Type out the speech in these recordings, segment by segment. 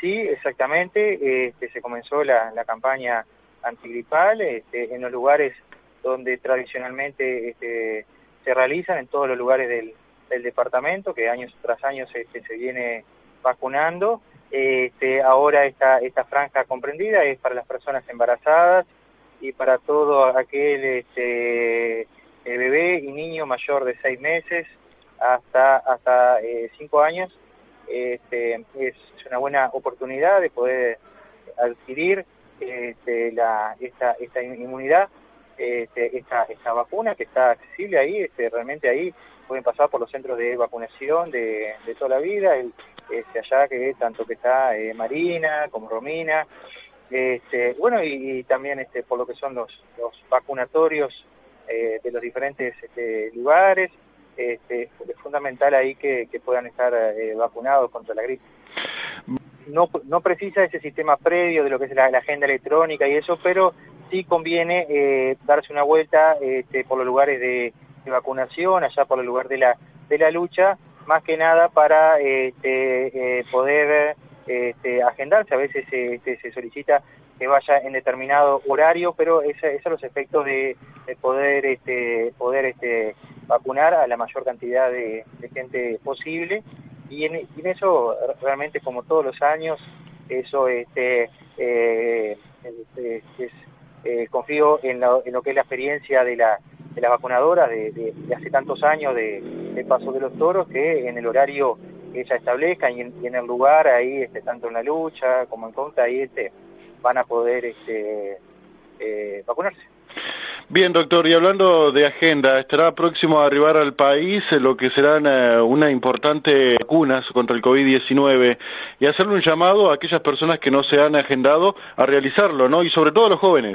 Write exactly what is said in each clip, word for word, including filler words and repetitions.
Sí, exactamente, este, se comenzó la, la campaña antigripal este, en los lugares donde tradicionalmente este, se realizan, en todos los lugares del, del departamento, que años tras años este, se viene vacunando. Este, ahora esta, esta franja comprendida es para las personas embarazadas y para todo aquel este, bebé y niño mayor de seis meses hasta, hasta eh, cinco años. Este, es una buena oportunidad de poder adquirir este, la, esta, esta inmunidad, este, esta, esta vacuna que está accesible ahí, este, realmente ahí pueden pasar por los centros de vacunación de, de toda la vida, el, este, allá que tanto que está eh, Marina como Romina, este, bueno, y, y también este, por lo que son los, los vacunatorios eh, de los diferentes este, lugares. Este, es fundamental ahí que, que puedan estar eh, vacunados contra la gripe. No, no precisa ese sistema previo de lo que es la, la agenda electrónica y eso, pero sí conviene eh, darse una vuelta este, por los lugares de, de vacunación, allá por el lugar de la, de la lucha, más que nada para este, eh, poder este, agendarse. A veces este, se solicita que vaya en determinado horario, pero esos ese son los efectos de, de poder, este, poder este, vacunar a la mayor cantidad de, de gente posible, y en, y en eso realmente, como todos los años, eso este, eh, este, es, eh, confío en lo, en lo que es la experiencia de la, de las vacunadoras de, de, de hace tantos años de, de Paso de los Toros, que en el horario que ella establezca y en, y en el lugar, ahí este, tanto en la lucha como en contra, ahí este, van a poder este, eh, vacunarse. Bien, doctor, y hablando de agenda, estará próximo a arribar al país lo que serán eh, una importante vacunas contra el COVID diecinueve, y hacerle un llamado a aquellas personas que no se han agendado a realizarlo, ¿no? Y sobre todo a los jóvenes.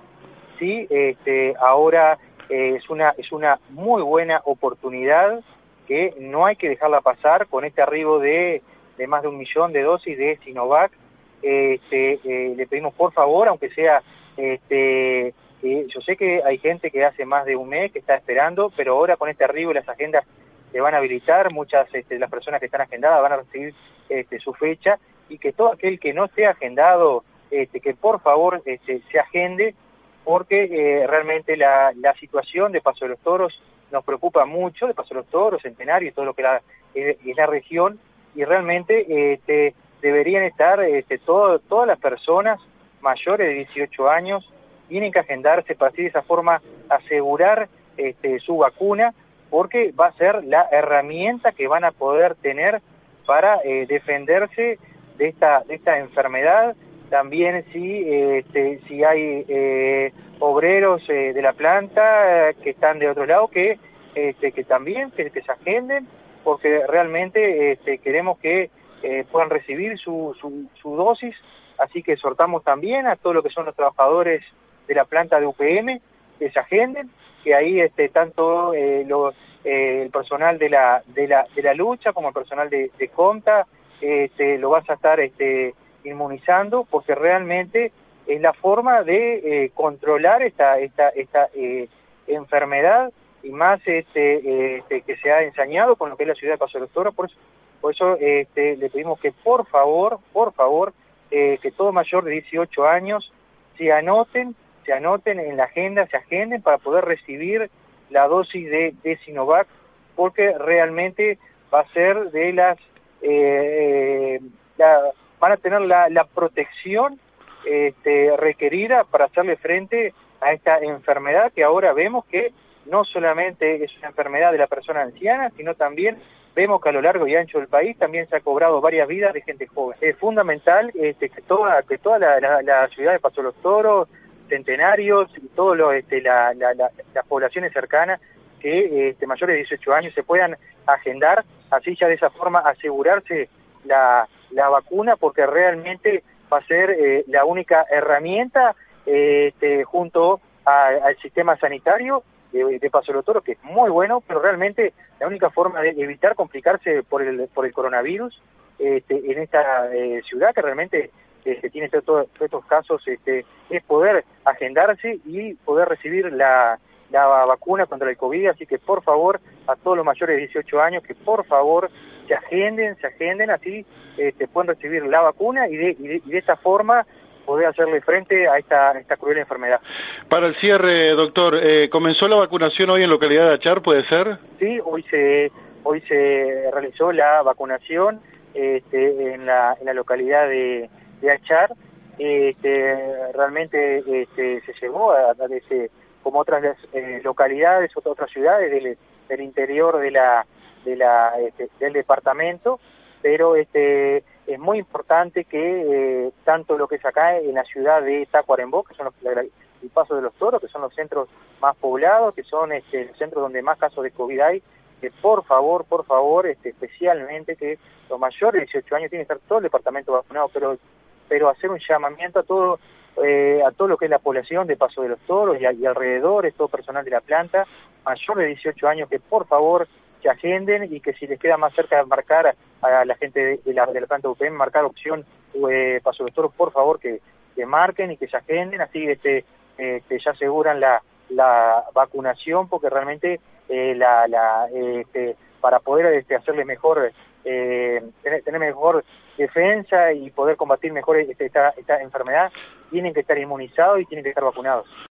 Sí, este, ahora eh, es una es una muy buena oportunidad que no hay que dejarla pasar con este arribo de, de más de un millón de dosis de Sinovac. Este, eh, le pedimos por favor, aunque sea, este, eh, yo sé que hay gente que hace más de un mes que está esperando, pero ahora con este arribo las agendas se van a habilitar, muchas este, de las personas que están agendadas van a recibir este, su fecha, y que todo aquel que no esté agendado, este, que por favor este, se agende, porque eh, realmente la, la situación de Paso de los Toros nos preocupa mucho, de Paso de los Toros, Centenario y todo lo que la, es, es la región, y realmente este, deberían estar este, todo, todas las personas mayores de dieciocho años, tienen que agendarse para así de esa forma asegurar este, su vacuna, porque va a ser la herramienta que van a poder tener para eh, defenderse de esta, de esta enfermedad. También si, este, si hay eh, obreros eh, de la planta eh, que están de otro lado, que, este, que también que, que se agenden, porque realmente este, queremos que eh, puedan recibir su, su, su dosis, así que exhortamos también a todo lo que son los trabajadores de la planta de U P M que se agenden, que ahí este, tanto eh, lo, eh, el personal de la, de, la, de la lucha como el personal de, de Conta este, lo vas a estar este, inmunizando, porque realmente es la forma de eh, controlar esta, esta, esta eh, enfermedad, y más este, este, que se ha ensañado con lo que es la ciudad de Paso de los Toros. Por eso, por eso este, le pedimos que por favor, por favor, eh, que todo mayor de dieciocho años se anoten, se anoten en la agenda, se agenden para poder recibir la dosis de, de Sinovac, porque realmente va a ser de las, eh, la, van a tener la, la protección este, requerida para hacerle frente a esta enfermedad, que ahora vemos que no solamente es una enfermedad de la persona anciana, sino también vemos que a lo largo y ancho del país también se ha cobrado varias vidas de gente joven. Es fundamental este, que toda, que toda la, la, la ciudad de Paso de los Toros, Centenarios y todas este, la, la, la, las poblaciones cercanas que este, mayores de dieciocho años se puedan agendar, así ya de esa forma asegurarse la, la vacuna, porque realmente va a ser eh, la única herramienta eh, este, junto a, al sistema sanitario de, de Paso de los Toros, que es muy bueno, pero realmente la única forma de evitar complicarse por el, por el coronavirus este, en esta eh, ciudad, que realmente este, tiene todos todo, todo estos casos, este, es poder agendarse y poder recibir la, la vacuna contra el COVID. Así que por favor, a todos los mayores de dieciocho años, que por favor se agenden, se agenden, así este, pueden recibir la vacuna y de, y de, y de esa forma poder hacerle frente a esta, a esta cruel enfermedad. Para el cierre, doctor, eh, ¿comenzó la vacunación hoy en localidad de Achar, puede ser? Sí, hoy se, hoy se realizó la vacunación este, en, la, en la localidad de, de Achar. Este, realmente este, se llevó a, a ese, como otras eh, localidades, otras ciudades del, del interior de la, de la, este, del departamento, pero este, es muy importante que eh, tanto lo que es acá en la ciudad de Tacuarembó, que son los, el Paso de los Toros, que son los centros más poblados, que son este, los centros donde más casos de COVID hay, que por favor, por favor, este, especialmente que los mayores de dieciocho años tienen que estar todo el departamento vacunado, pero pero hacer un llamamiento a todo eh, a todo lo que es la población de Paso de los Toros y, y alrededor, todo personal de la planta, mayor de dieciocho años, que por favor se agenden y que si les queda más cerca de marcar a la gente de, de, la, de la planta U P M, marcar opción eh, Paso de los Toros, por favor que, que marquen y que se agenden, así este, este, ya aseguran la, la vacunación, porque realmente eh, la, la, este, para poder este, hacerle mejor, eh, tener, tener mejor defensa y poder combatir mejor esta, esta enfermedad, tienen que estar inmunizados y tienen que estar vacunados.